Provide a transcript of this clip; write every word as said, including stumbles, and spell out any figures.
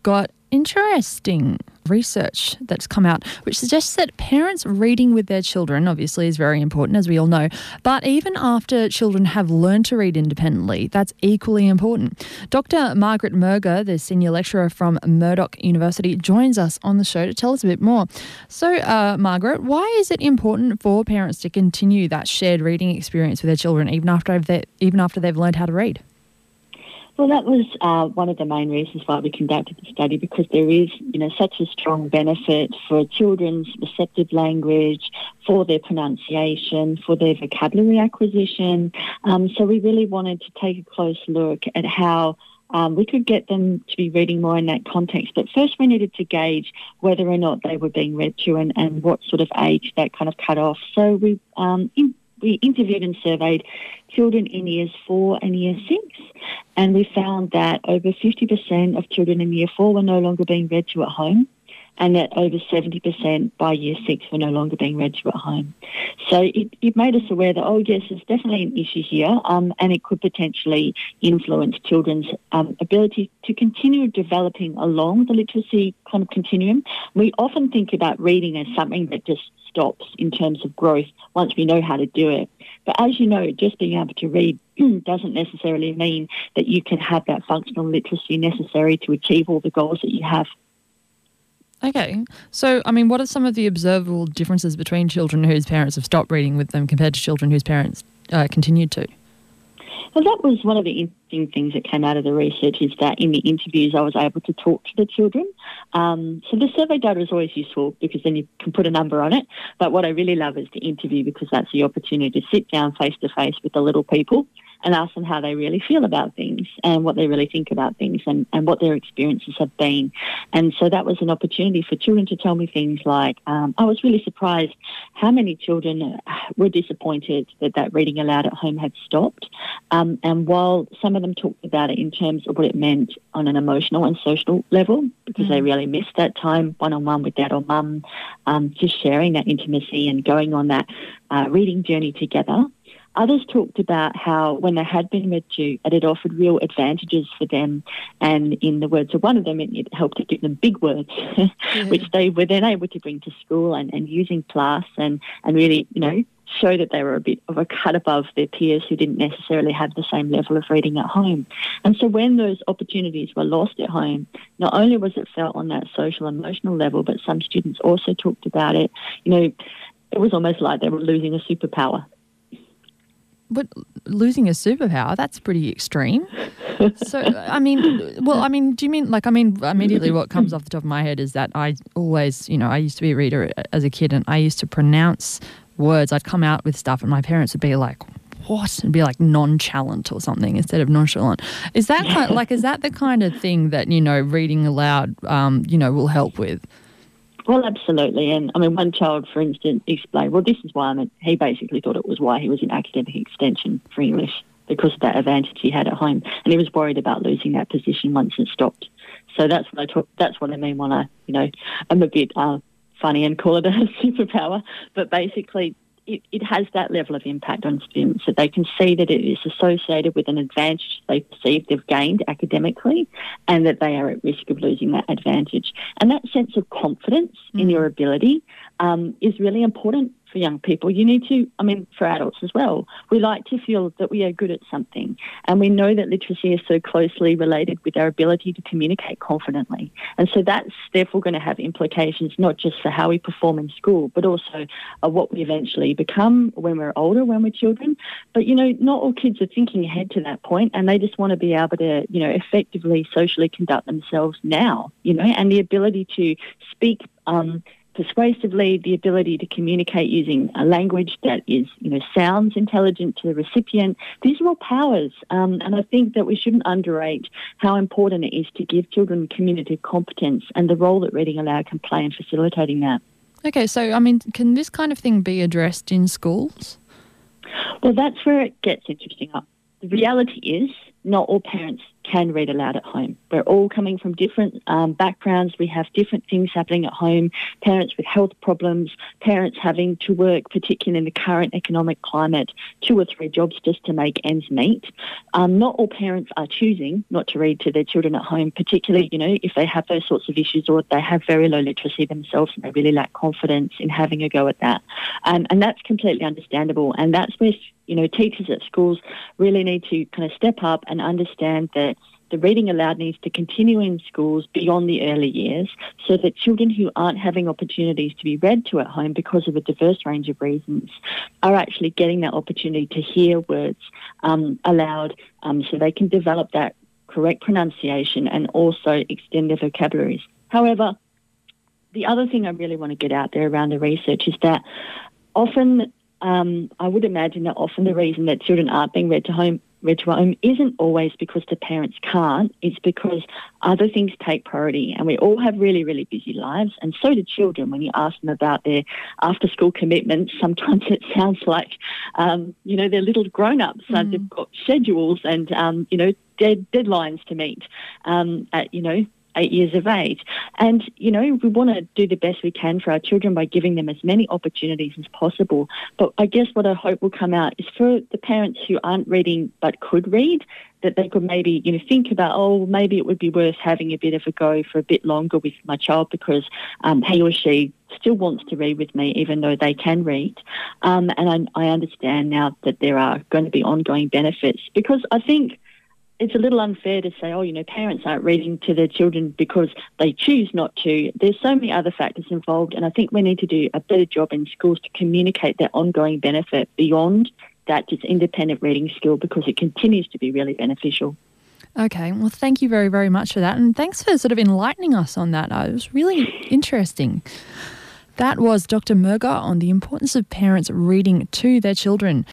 got interesting research that's come out which suggests that parents reading with their children obviously is very important, as we all know, but even after children have learned to read independently, that's equally important. Doctor Margaret Merger, the senior lecturer from Murdoch University, joins us on the show to tell us a bit more. So, uh, Margaret, why is it important for parents to continue that shared reading experience with their children even after they even after they've learned how to read? Well, that was uh, one of the main reasons why we conducted the study, because there is, you know, such a strong benefit for children's receptive language, for their pronunciation, for their vocabulary acquisition. Um, so we really wanted to take a close look at how um, we could get them to be reading more in that context. But first we needed to gauge whether or not they were being read to and, and what sort of age that kind of cut off. So we um, in, we interviewed and surveyed children in years four and year six, and we found that over fifty percent of children in year four were no longer being read to at home, and that over seventy percent by year six were no longer being read to at home. So it, it made us aware that, oh yes, there's definitely an issue here, um, and it could potentially influence children's um, ability to continue developing along the literacy kind of continuum. We often think about reading as something that just stops in terms of growth once we know how to do it. But as you know, just being able to read doesn't necessarily mean that you can have that functional literacy necessary to achieve all the goals that you have. Okay. So, I mean, what are some of the observable differences between children whose parents have stopped reading with them compared to children whose parents uh, continued to? Well, that was one of the interesting things that came out of the research, is that in the interviews I was able to talk to the children. Um, so the survey data is always useful because then you can put a number on it. But what I really love is the interview, because that's the opportunity to sit down face-to-face with the little people and ask them how they really feel about things and what they really think about things and, and what their experiences have been. And so that was an opportunity for children to tell me things like, um, I was really surprised how many children were disappointed that that reading aloud at home had stopped. Um, and while some of them talked about it in terms of what it meant on an emotional and social level, because mm. they really missed that time one-on-one with dad or mum, um, just sharing that intimacy and going on that uh, reading journey together. Others talked about how when they had been read to, it had offered real advantages for them. And in the words of one of them, it, it helped to give them big words, yeah. which they were then able to bring to school and, and use in class and, and really, you know, show that they were a bit of a cut above their peers who didn't necessarily have the same level of reading at home. And so when those opportunities were lost at home, not only was it felt on that social emotional level, but some students also talked about it. You know, it was almost like they were losing a superpower. But losing a superpower, that's pretty extreme. So, I mean, well, I mean, do you mean, like, I mean, immediately what comes off the top of my head is that I always, you know, I used to be a reader as a kid and I used to pronounce words. I'd come out with stuff and my parents would be like, what? And be like nonchalant or something instead of nonchalant. Is that kind of, like, is that the kind of thing that, you know, reading aloud, um, you know, will help with? Well, absolutely. And I mean, one child, for instance, explained, well, this is why I'm, a, he basically thought it was why he was in academic extension for English, because of that advantage he had at home. And he was worried about losing that position once it stopped. So that's what I talk, that's what I mean when I, you know, I'm a bit uh, funny and call it a superpower. But basically, it, it has that level of impact on students, that they can see that it is associated with an advantage they perceive they've gained academically and that they are at risk of losing that advantage. And that sense of confidence mm. in your ability um, is really important for young people. You need to, I mean, for adults as well, we like to feel that we are good at something. And we know that literacy is so closely related with our ability to communicate confidently. And so that's therefore going to have implications not just for how we perform in school, but also uh, what we eventually become when we're older, when we're children. But, you know, not all kids are thinking ahead to that point, and they just want to be able to, you know, effectively socially conduct themselves now, you know, and the ability to speak um persuasively, the ability to communicate using a language that is, you know, sounds intelligent to the recipient. These are all powers. Um, and I think that we shouldn't underrate how important it is to give children communicative competence and the role that Reading Aloud can play in facilitating that. Okay, so, I mean, can this kind of thing be addressed in schools? Well, that's where it gets interesting. The reality is not all parents can read aloud at home. We're all coming from different um, backgrounds. We have different things happening at home, parents with health problems, parents having to work, particularly in the current economic climate, two or three jobs just to make ends meet. Um, not all parents are choosing not to read to their children at home, particularly, you know, if they have those sorts of issues or they have very low literacy themselves and they really lack confidence in having a go at that. Um, and that's completely understandable. And that's where, you know, teachers at schools really need to kind of step up and understand that the reading aloud needs to continue in schools beyond the early years so that children who aren't having opportunities to be read to at home because of a diverse range of reasons are actually getting that opportunity to hear words um, aloud um, so they can develop that correct pronunciation and also extend their vocabularies. However, the other thing I really want to get out there around the research is that often, um, I would imagine that often the reason that children aren't being read to home read to home isn't always because the parents can't, it's because other things take priority. And we all have really, really busy lives, and so do children. When you ask them about their after-school commitments, sometimes it sounds like, um, you know, they're little grown-ups. Mm. Uh, they've got schedules and, um, you know, dead, deadlines to meet um, at, you know, eight years of age. And, you know, we want to do the best we can for our children by giving them as many opportunities as possible. But I guess what I hope will come out is for the parents who aren't reading but could read, that they could maybe, you know, think about, oh, maybe it would be worth having a bit of a go for a bit longer with my child because um, he or she still wants to read with me even though they can read. Um, and I, I understand now that there are going to be ongoing benefits, because I think it's a little unfair to say, oh, you know, parents aren't reading to their children because they choose not to. There's so many other factors involved, and I think we need to do a better job in schools to communicate that ongoing benefit beyond that just independent reading skill, because it continues to be really beneficial. Okay, well, thank you very, very much for that, and thanks for sort of enlightening us on that. Uh, it was really interesting. That was Doctor Murga on the importance of parents reading to their children.